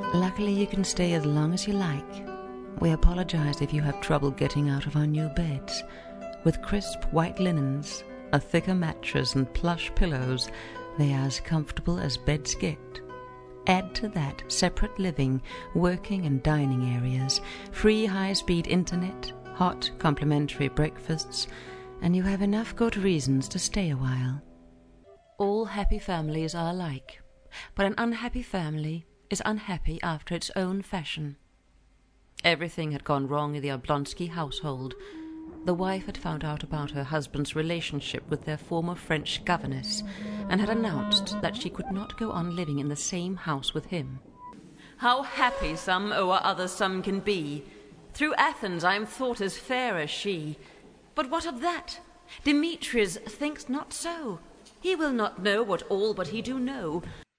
Luckily, you can stay as long as you like. We apologize if you have trouble getting out of our new beds. With crisp white linens, a thicker mattress, and plush pillows, they are as comfortable as beds get. Add to that separate living, working and dining areas, free high-speed internet, hot complimentary breakfasts, and you have enough good reasons to stay a while. All happy families are alike, but an unhappy family is unhappy after its own fashion. Everything had gone wrong in the Oblonsky household. The wife had found out about her husband's relationship with their former French governess and had announced that she could not go on living in the same house with him. How happy some o'er other some can be! Through Athens I am thought as fair as she. But what of that? Demetrius thinks not so. He will not know what all but he do know.